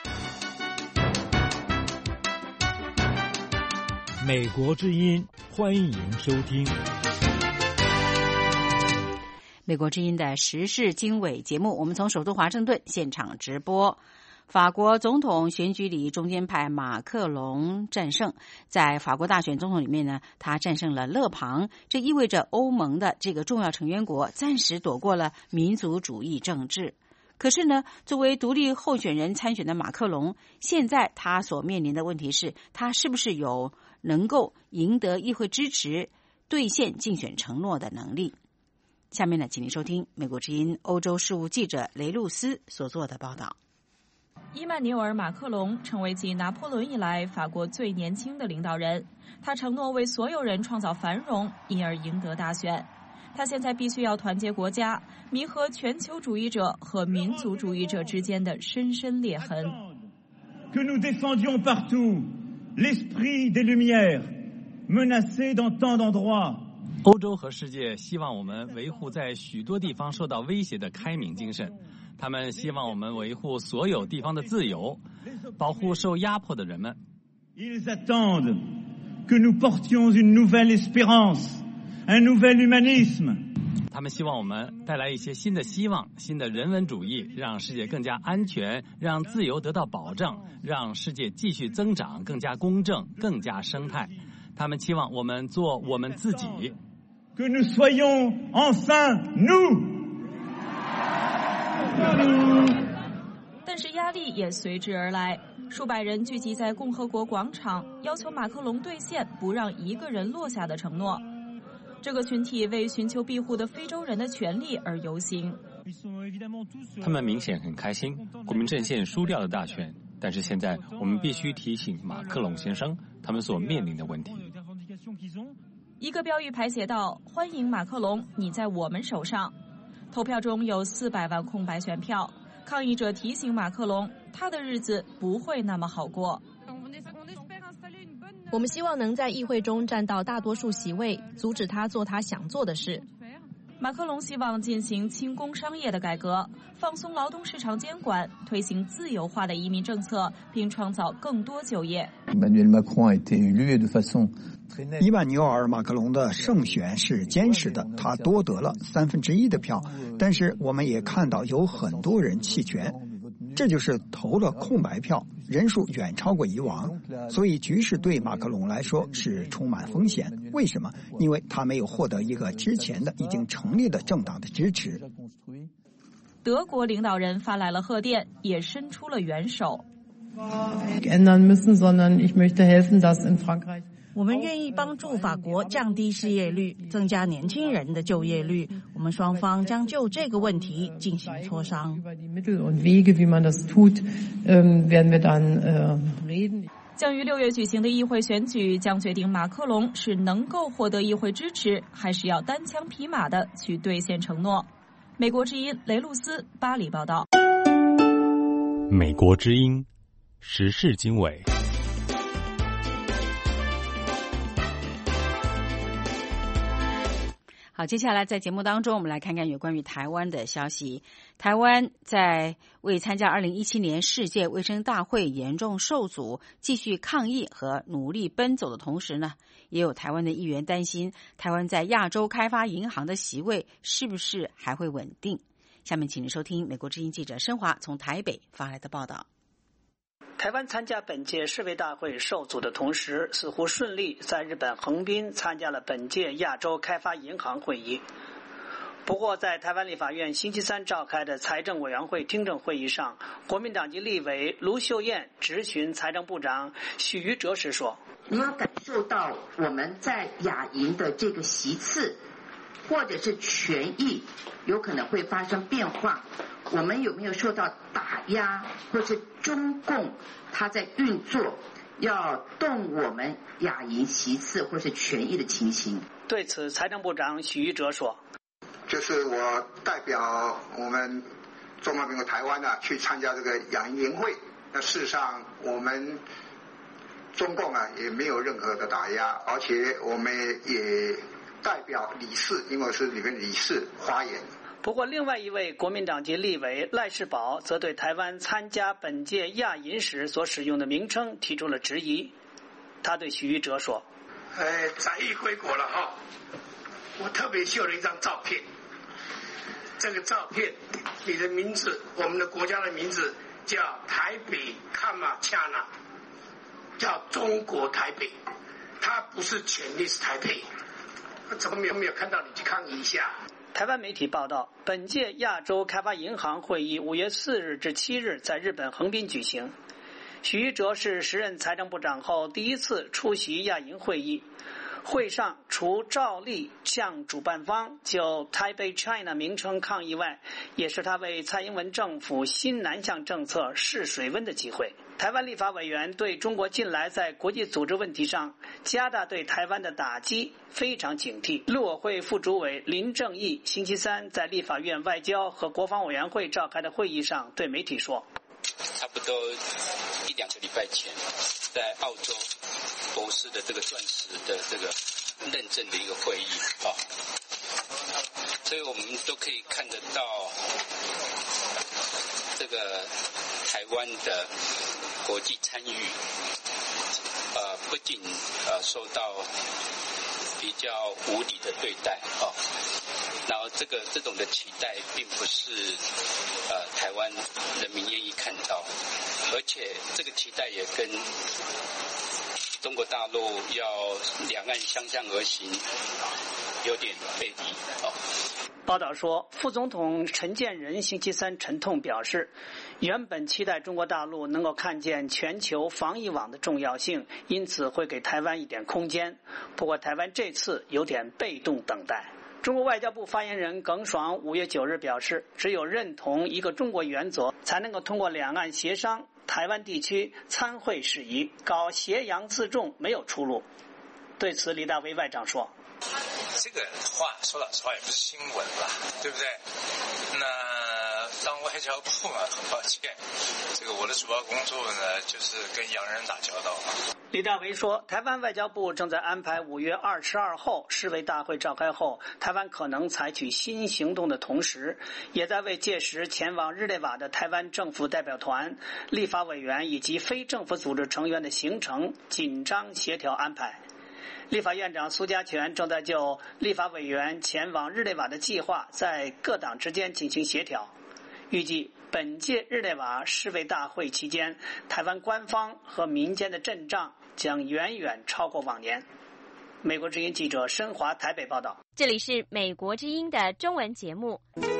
美国之音，欢迎收听。 美国之音的时事经纬节目，我们从首都华盛顿现场直播。法国总统选举里，中间派马克龙战胜。在法国大选总统里面呢，他战胜了勒庞，这意味着欧盟的这个重要成员国暂时躲过了民族主义政治。可是呢，作为独立候选人参选的马克龙，现在他所面临的问题是，他是不是有能够赢得议会支持、兑现竞选承诺的能力？下面呢，请您收听美国之音欧洲事务记者雷露斯所做的报道。 伊曼纽尔·马克龙成为继拿破仑以来法国最年轻的领导人，他承诺为所有人创造繁荣，因而赢得大选。他现在必须要团结国家，弥合全球主义者和民族主义者之间的深深裂痕。 Que nous défendions partout l'esprit des Lumières, menacé dans tant d'endroits. 欧洲和世界希望我们维护在许多地方受到威胁的开明精神，他们希望我们维护所有地方的自由，保护受压迫的人们。 Ils attendent que nous portions une nouvelle espérance, un nouvel humanisme. 他们希望我们带来一些新的希望，新的人文主义，让世界更加安全，让自由得到保障，让世界继续增长，更加公正，更加生态。他们期望我们做我们自己。 Que nous soyons enfin nous. 但是压力也随之而来，数百人聚集在共和国广场，要求马克龙兑现不让一个人落下的承诺。这个群体为寻求庇护的非洲人的权利而游行。 他们明显很开心，国民阵线输掉了大选，但是现在我们必须提醒马克龙先生他们所面临的问题。 一个标语牌写道：“欢迎马克龙，你在我们手上。”投票中有四百万空白选票。抗议者提醒马克龙，他的日子不会那么好过。 我们希望能在议会中占到大多数席位，阻止他做他想做的事。 马克龙希望进行轻工商业的改革，放松劳动市场监管，推行自由化的移民政策，并创造更多就业。 伊曼纽尔·马克龙的胜选是坚实的，他多得了三分之一的票，但是我们也看到有很多人弃权，这就是投了空白票，人数远超过以往，所以局势对马克龙来说是充满风险。为什么？因为他没有获得一个之前的已经成立的政党的支持。 德国领导人发来了贺电，也伸出了援手。 我们愿意帮助法国降低失业率，增加年轻人的就业率。我们双方将就这个问题进行磋商。 将于六月举行的议会选举将决定马克龙是能够获得议会支持，还是要单枪匹马的去兑现承诺。美国之音雷露斯巴黎报道。 美国之音时事经纬。 好，接下来在节目当中，我们来看看有关于台湾的消息。台湾在为参加二零一七年世界卫生大会严重受阻，继续抗议和努力奔走的同时呢，也有台湾的议员担心，台湾在亚洲开发银行的席位是不是还会稳定？ 下面请您收听美国之音记者申华从台北发来的报道。 台湾参加本届世卫大会受阻的同时，似乎顺利在日本横滨参加了本届亚洲开发银行会议。不过，在台湾立法院星期三召开的财政委员会听证会议上，国民党籍立委卢秀燕质询财政部长许瑜哲时说：“ 你有感受到我们在亚银的这个席次或者是权益有可能会发生变化？我们有没有受到打压，或是中共他在运作要动我们亚银席次或是权益的情形？” 对此，财政部长许瑜哲说：“ 就是我代表我们中华民国台湾呢、啊、去参加这个亚银年会。那事实上，我们中共啊也没有任何的打压，而且我们也代表理事，因为我是里面理事发言。” 不过，另外一位国民党籍立委赖士葆则对台湾参加本届亚银时所使用的名称提出了质疑。他对许瑜哲说：“ 呃，载誉归国了哈，我特别秀了一张照片。这个照片，你的名字，我们的国家的名字叫台北卡马恰纳，叫中国台北，它不是潜力是台北。怎么没有没有看到？你去抗议一下。” 台湾媒体报道，本届亚洲开发银行会议五月四日至七日在日本横滨举行。许瑜哲是时任财政部长后第一次出席亚银会议。会上除照例向主办方就 Taipei China 名称抗议外，也是他为蔡英文政府新南向政策试水温的机会。台湾立法委员对中国近来在国际组织问题上加大对台湾的打击非常警惕。陆委会副主委林正义星期三在立法院外交和国防委员会召开的会议上对媒体说：“ 差不多一两个礼拜前，在澳洲博士的这个钻石的这个认证的一个会议啊，所以我们都可以看得到这个台湾的国际参与，呃，不仅呃受到比较无理的对待啊，然后这个这种的期待并不是呃台湾人民愿意看到，而且这个期待也跟中国大陆要两岸相向而行有点背离啊。” 报道说，副总统陈建仁星期三沉痛表示，原本期待中国大陆能够看见全球防疫网的重要性，因此会给台湾一点空间。不过台湾这次有点被动等待。中国外交部发言人耿爽五月九日表示，只有认同一个中国原则，才能够通过两岸协商台湾地区参会事宜，搞挟洋自重没有出路。对此，李大为外长说：“ 这个话说老实话也不是新闻了，对不对？那当外交部嘛，很抱歉，这个我的主要工作呢，就是跟洋人打交道。” 李大为说，台湾外交部正在安排五月二十二号世卫大会召开后，台湾可能采取新行动的同时，也在为届时前往日内瓦的台湾政府代表团、立法委员以及非政府组织成员的行程紧张协调安排。立法院长苏家全正在就立法委员前往日内瓦的计划在各党之间进行协调。预计本届日内瓦世卫大会期间，台湾官方和民间的阵仗将远远超过往年。美国之音记者申华台北报道。 这里是美国之音的中文节目。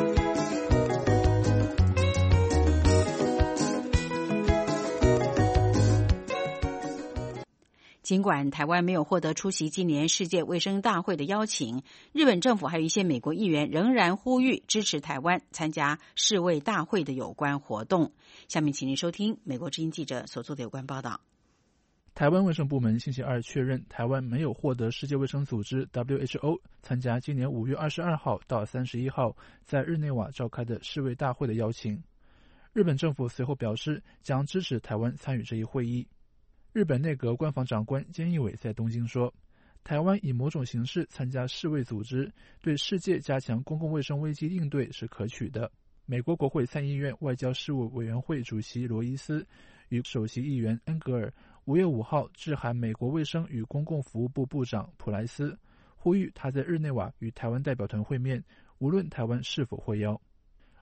尽管台湾没有获得出席今年世界卫生大会的邀请，日本政府还有一些美国议员仍然呼吁支持台湾参加世卫大会的有关活动。下面请您收听美国之音记者所做的有关报道。 台湾卫生部门星期二确认，台湾没有获得世界卫生组织 W H O 参加今年五月二十二号到三十一号在日内瓦召开的世卫大会的邀请。日本政府随后表示将支持台湾参与这一会议。日本内阁官房长官菅义伟在东京说，台湾以某种形式参加世卫组织，对世界加强公共卫生危机应对是可取的。美国国会参议院外交事务委员会主席罗伊斯与首席议员恩格尔五月五号致函美国卫生与公共服务部部长普莱斯，呼吁他在日内瓦与台湾代表团会面，无论台湾是否获邀。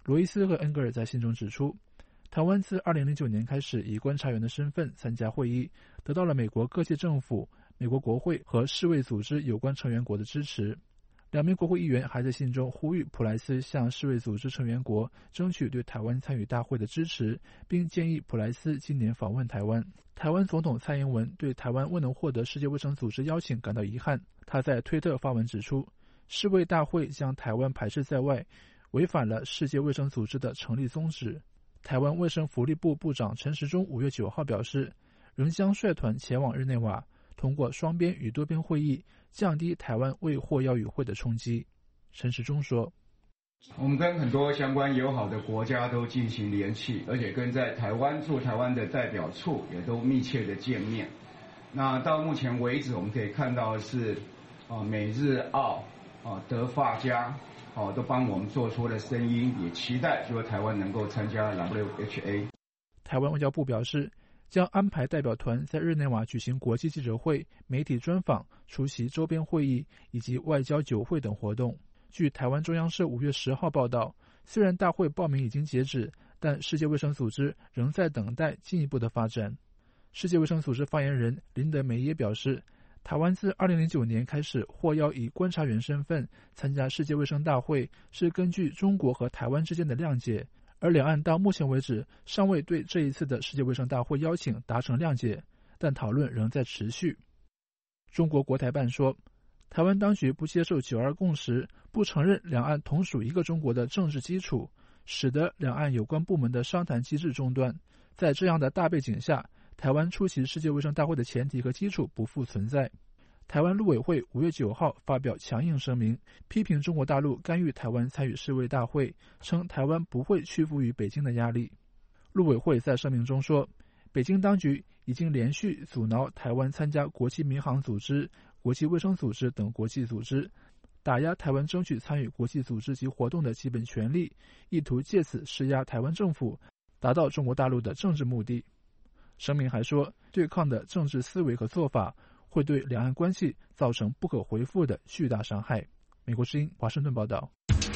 罗伊斯和恩格尔在信中指出，台湾自二零零九年开始以观察员的身份参加会议，得到了美国各界政府、美国国会和世卫组织有关成员国的支持。两名国会议员还在信中呼吁普莱斯向世卫组织成员国争取对台湾参与大会的支持，并建议普莱斯今年访问台湾。台湾总统蔡英文对台湾未能获得世界卫生组织邀请感到遗憾，他在推特发文指出，世卫大会将台湾排斥在外，违反了世界卫生组织的成立宗旨。台湾卫生福利部部长陈时中五月九号表示，仍将率团前往日内瓦，通过双边与多边会议降低台湾未获邀与会的冲击。陈时中说， 我们跟很多相关友好的国家都进行联系，而且跟在台湾驻台湾的代表处也都密切的见面。那到目前为止，我们可以看到是啊美日澳啊德法加啊都帮我们做出了声音，也期待说台湾能够参加 W H A。 台湾外交部表示，将安排代表团在日内瓦举行国际记者会、媒体专访、出席周边会议以及外交酒会等活动。据台湾中央社五月十号报道，虽然大会报名已经截止，但世界卫生组织仍在等待进一步的发展。世界卫生组织发言人林德梅耶表示，台湾自二零零九年开始获邀以观察员身份参加世界卫生大会，是根据中国和台湾之间的谅解，而两岸到目前为止尚未对这一次的世界卫生大会邀请达成谅解，但讨论仍在持续。中国国台办说，台湾当局不接受九二共识，不承认两岸同属一个中国的政治基础，使得两岸有关部门的商谈机制中断。在这样的大背景下，台湾出席世界卫生大会的前提和基础不复存在。台湾陆委会五月九号发表强硬声明，批评中国大陆干预台湾参与世卫大会，称台湾不会屈服于北京的压力。陆委会在声明中说，北京当局已经连续阻挠台湾参加国际民航组织、国际卫生组织等国际组织，打压台湾争取参与国际组织及活动的基本权利，意图借此施压台湾政府，达到中国大陆的政治目的。声明还说，对抗的政治思维和做法会对两岸关系造成不可回复的巨大伤害。美国之音华盛顿报道。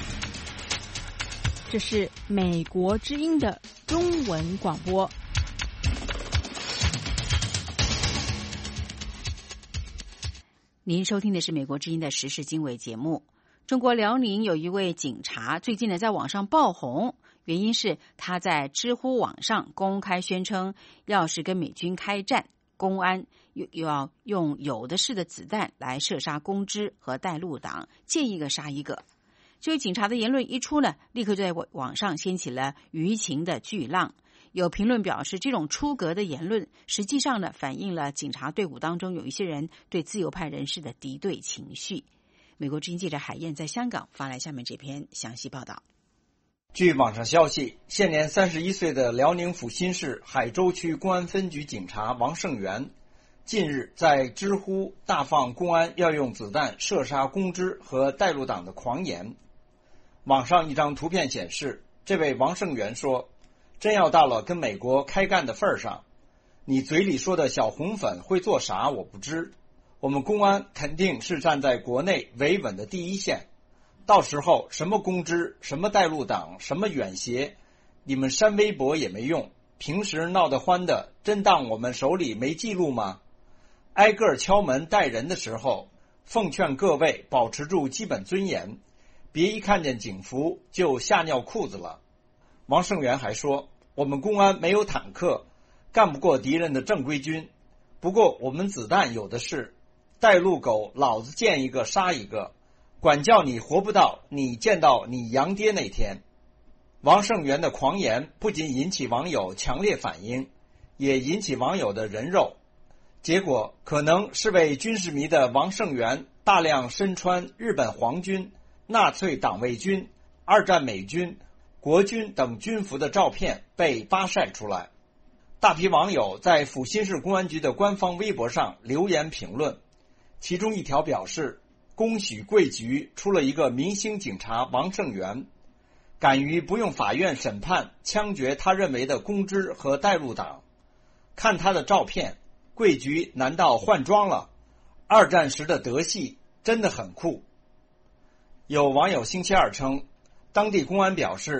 这是美国之音的中文广播。 您收听的是美国之音的时事经纬节目。中国辽宁有一位警察最近呢在网上爆红，原因是他在知乎网上公开宣称，要是跟美军开战，公安又又要用有的是的子弹来射杀公知和带路党，见一个杀一个。这位警察的言论一出呢，立刻就在网上掀起了舆情的巨浪。有评论表示，这种出格的言论实际上呢，反映了警察队伍当中有一些人对自由派人士的敌对情绪。美国之音记者海燕在香港发来下面这篇详细报道。 据网上消息，现年三十一岁的辽宁阜新市海州区公安分局警察王胜元，近日在知乎大放公安要用子弹射杀公知和带路党的狂言。网上一张图片显示，这位王胜元说，真要到了跟美国开干的份上，你嘴里说的小红粉会做啥我不知，我们公安肯定是站在国内维稳的第一线，到时候什么公知、什么带路党、什么远协，你们删微博也没用，平时闹得欢的，真当我们手里没记录吗？挨个敲门带人的时候，奉劝各位保持住基本尊严，别一看见警服就吓尿裤子了。王胜元还说，我们公安没有坦克，干不过敌人的正规军，不过我们子弹有的是，带路狗老子见一个杀一个，管教你活不到你见到你洋爹那天。王胜元的狂言不仅引起网友强烈反应，也引起网友的人肉。结果可能是位军事迷的王胜元大量身穿日本皇军、纳粹党卫军、二战美军、国军等军服的照片被发晒出来。大批网友在阜新市公安局的官方微博上留言评论，其中一条表示，恭喜贵局出了一个明星警察王胜元，敢于不用法院审判枪决他认为的公知和带路党。看他的照片，贵局难道换装了？二战时的德系真的很酷。有网友星期二称，当地公安表示，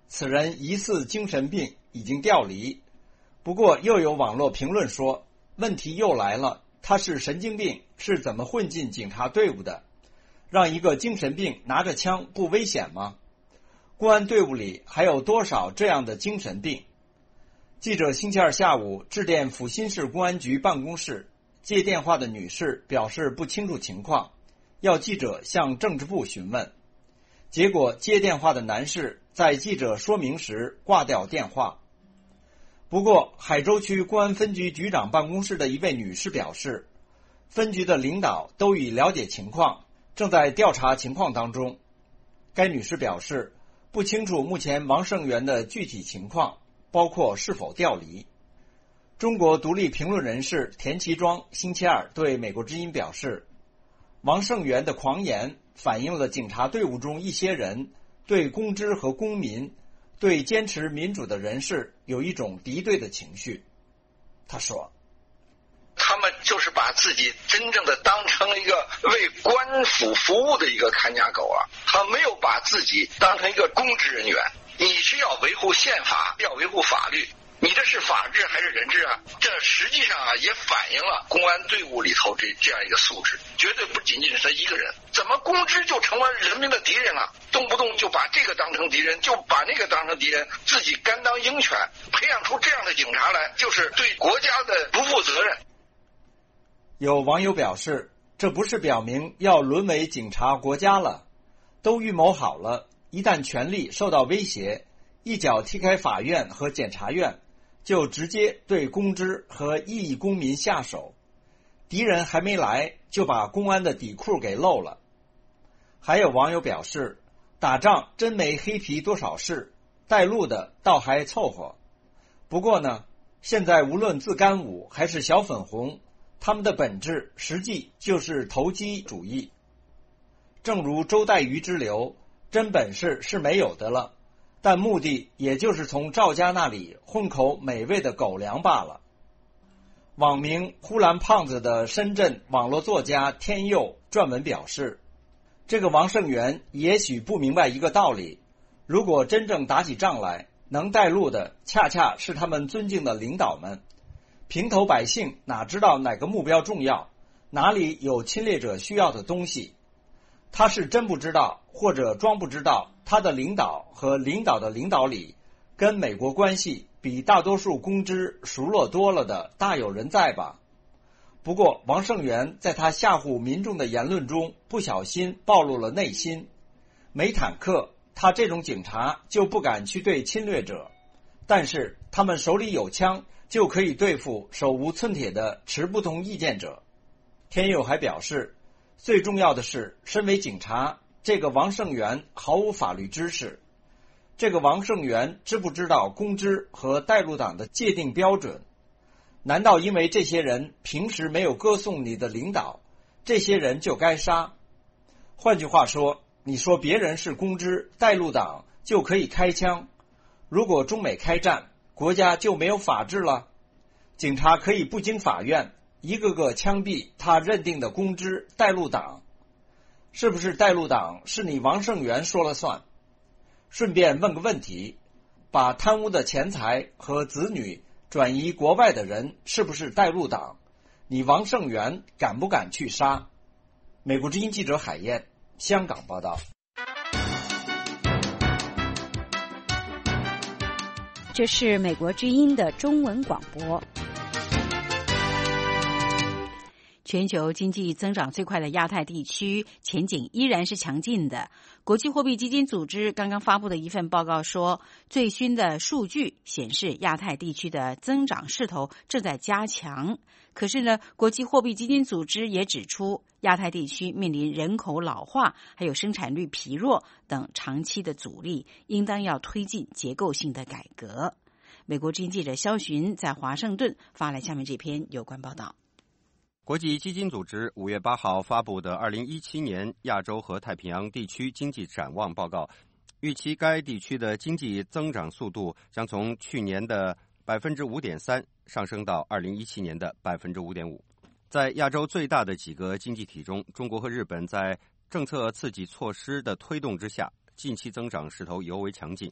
此人疑似精神病，已经调离。不过又有网络评论说，问题又来了，他是神经病，是怎么混进警察队伍的？让一个精神病拿着枪不危险吗？公安队伍里还有多少这样的精神病？记者星期二下午致电阜新市公安局办公室，接电话的女士表示不清楚情况，要记者向政治部询问。结果接电话的男士在记者说明时挂掉电话。不过海州区公安分局局长办公室的一位女士表示，分局的领导都已了解情况，正在调查情况当中。该女士表示，不清楚目前王胜元的具体情况，包括是否调离。中国独立评论人士田其庄星期二对美国之音表示，王胜元的狂言反映了警察队伍中一些人对公知和公民，对坚持民主的人士有一种敌对的情绪。他说， 他们就是把自己真正的当成一个为官府服务的一个看家狗啊，他没有把自己当成一个公职人员。你是要维护宪法，要维护法律，你这是法治还是人治啊？这实际上啊，也反映了公安队伍里头这这样一个素质，绝对不仅仅是他一个人。怎么公知就成了人民的敌人了？动不动就把这个当成敌人，就把那个当成敌人，自己甘当鹰犬，培养出这样的警察来，就是对国家的不负责任。 有网友表示，这不是表明要沦为警察国家了，都预谋好了，一旦权力受到威胁，一脚踢开法院和检察院，就直接对公知和异议公民下手。敌人还没来，就把公安的底裤给漏了。还有网友表示，打仗真没黑皮多少事，带路的倒还凑合。不过呢，现在无论自干五还是小粉红，他们的本质实际就是投机主义。正如周代瑜之流，真本事是没有的了，但目的也就是从赵家那里混口美味的狗粮罢了。网名呼兰胖子的深圳网络作家天佑撰文表示，这个王胜元也许不明白一个道理，如果真正打起仗来，能带路的恰恰是他们尊敬的领导们。平头百姓哪知道哪个目标重要，哪里有侵略者需要的东西。他是真不知道，或者装不知道，他的领导和领导的领导里，跟美国关系比大多数公知熟络多了的大有人在吧。不过王胜元在他吓唬民众的言论中不小心暴露了内心，没坦克，他这种警察就不敢去对侵略者，但是他们手里有枪，就可以对付手无寸铁的持不同意见者。天佑还表示，最重要的是，身为警察，这个王胜元毫无法律知识。这个王胜元知不知道公知和带路党的界定标准？难道因为这些人平时没有歌颂你的领导，这些人就该杀？换句话说，你说别人是公知、带路党就可以开枪，如果中美开战，国家就没有法治了？警察可以不经法院一个个枪毙他认定的公知、带路党，是不是带路党是你王胜元说了算？顺便问个问题，把贪污的钱财和子女转移国外的人是不是带路党？你王胜元敢不敢去杀？美国之音记者海燕，香港报道。 这是美国之音的中文广播。 全球经济增长最快的亚太地区前景依然是强劲的。国际货币基金组织刚刚发布的一份报告说，最新的数据显示亚太地区的增长势头正在加强。可是呢，国际货币基金组织也指出，亚太地区面临人口老化还有生产率疲弱等长期的阻力，应当要推进结构性的改革。美国之音记者肖寻在华盛顿发来下面这篇有关报道。 国际基金组织五月八号发布的二零一七年亚洲和太平洋地区经济展望报告，预期该地区的经济增长速度将从去年的百分之五点三上升到二零一七年的百分之五点五。在亚洲最大的几个经济体中，中国和日本在政策刺激措施的推动之下，近期增长势头尤为强劲。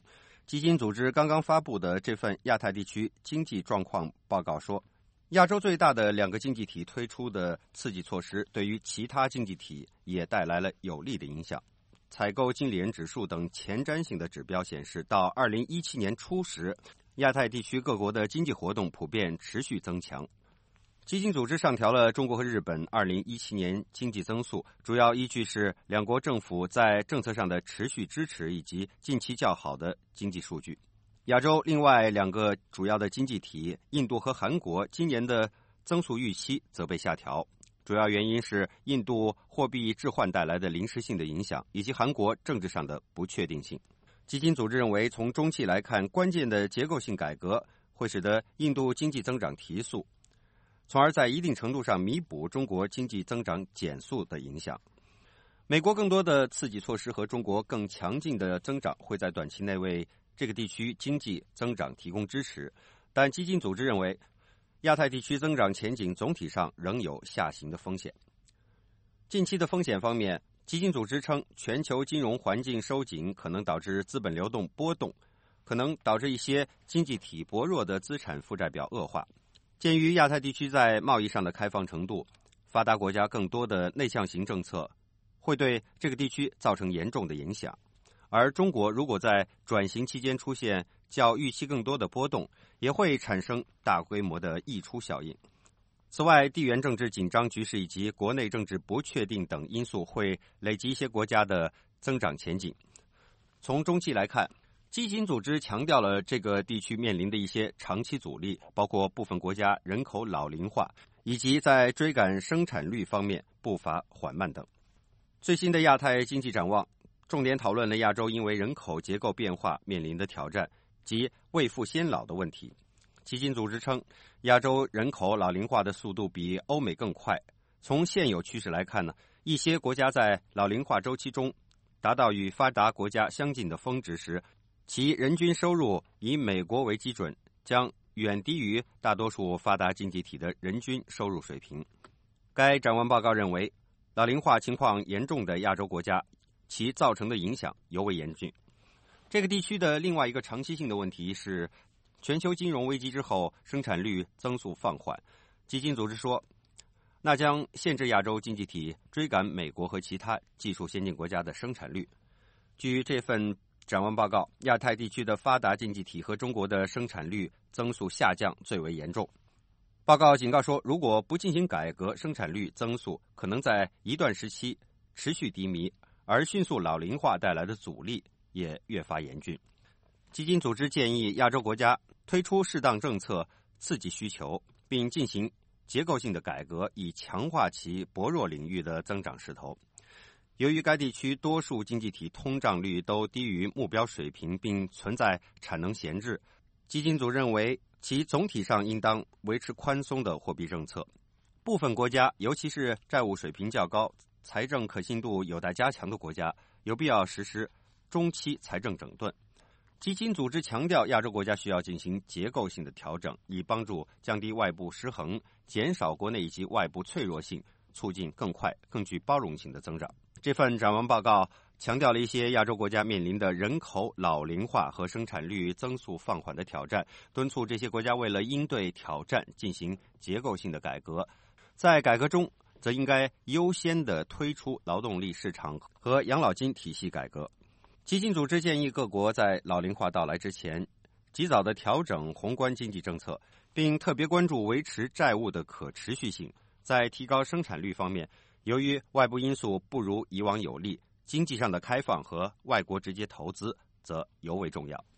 基金组织刚刚发布的这份亚太地区经济状况报告说，亚洲最大的两个经济体推出的刺激措施，对于其他经济体也带来了有利的影响。采购经理人指数等前瞻性的指标显示，到二零一七年初时，亚太地区各国的经济活动普遍持续增强。基金组织上调了中国和日本二零一七年经济增速，主要依据是两国政府在政策上的持续支持以及近期较好的经济数据。亚洲另外两个主要的经济体印度和韩国今年的增速预期则被下调，主要原因是印度货币置换带来的临时性的影响，以及韩国政治上的不确定性。基金组织认为，从中期来看，关键的结构性改革会使得印度经济增长提速，从而在一定程度上弥补中国经济增长减速的影响。美国更多的刺激措施和中国更强劲的增长会在短期内为这个地区经济增长提供支持，但基金组织认为，亚太地区增长前景总体上仍有下行的风险。近期的风险方面，基金组织称，全球金融环境收紧可能导致资本流动波动，可能导致一些经济体薄弱的资产负债表恶化。鉴于亚太地区在贸易上的开放程度，发达国家更多的内向型政策会对这个地区造成严重的影响。而中国如果在转型期间出现较预期更多的波动，也会产生大规模的溢出效应。此外，地缘政治紧张局势以及国内政治不确定等因素会累积一些国家的增长前景。从中期来看，基金组织强调了这个地区面临的一些长期阻力，包括部分国家人口老龄化，以及在追赶生产率方面步伐缓慢等。最新的亚太经济展望重点讨论了亚洲因为人口结构变化面临的挑战及未富先老的问题。基金组织称，亚洲人口老龄化的速度比欧美更快。从现有趋势来看呢，一些国家在老龄化周期中达到与发达国家相近的峰值时，其人均收入以美国为基准，将远低于大多数发达经济体的人均收入水平。该展望报告认为，老龄化情况严重的亚洲国家，其造成的影响尤为严峻。这个地区的另外一个长期性的问题是，全球金融危机之后生产率增速放缓。基金组织说，那将限制亚洲经济体追赶美国和其他技术先进国家的生产率。据这份展望报告，亚太地区的发达经济体和中国的生产率增速下降最为严重。报告警告说，如果不进行改革，生产率增速可能在一段时期持续低迷，而迅速老龄化带来的阻力也越发严峻。基金组织建议亚洲国家推出适当政策刺激需求，并进行结构性的改革，以强化其薄弱领域的增长势头。由于该地区多数经济体通胀率都低于目标水平，并存在产能闲置，基金组认为其总体上应当维持宽松的货币政策。部分国家，尤其是债务水平较高、财政可信度有待加强的国家，有必要实施中期财政整顿。基金组织强调，亚洲国家需要进行结构性的调整，以帮助降低外部失衡，减少国内以及外部脆弱性，促进更快、更具包容性的增长。这份展望报告强调了一些亚洲国家面临的人口老龄化和生产率增速放缓的挑战，敦促这些国家为了应对挑战进行结构性的改革。在改革中，则应该优先地推出劳动力市场和养老金体系改革。基金组织建议各国在老龄化到来之前，及早地调整宏观经济政策，并特别关注维持债务的可持续性。在提高生产率方面，由于外部因素不如以往有利，经济上的开放和外国直接投资则尤为重要。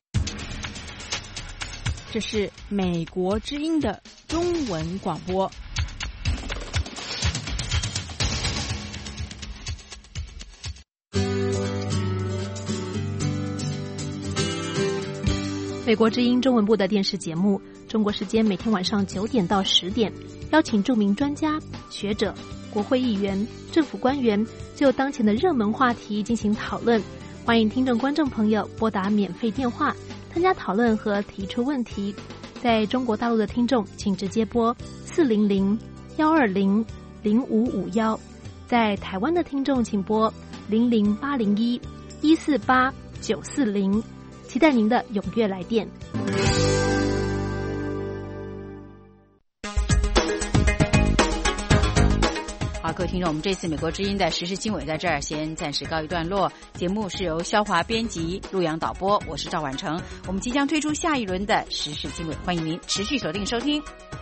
这是美国之音的中文广播。 美国之音中文部的电视节目，中国时间每天晚上九点到十点，邀请著名专家、学者、国会议员、政府官员就当前的热门话题进行讨论。欢迎听众观众朋友拨打免费电话参加讨论和提出问题。在中国大陆的听众，请直接拨四零零幺二零零五五幺；在台湾的听众，请拨零零八零一一四八九四零。 期待您的踊跃来电。 好，各位听众，我们这次美国之音的时事经纬在这儿先暂时告一段落。节目是由肖华编辑、陆阳导播，我是赵婉成。我们即将推出下一轮的时事经纬，欢迎您持续锁定收听。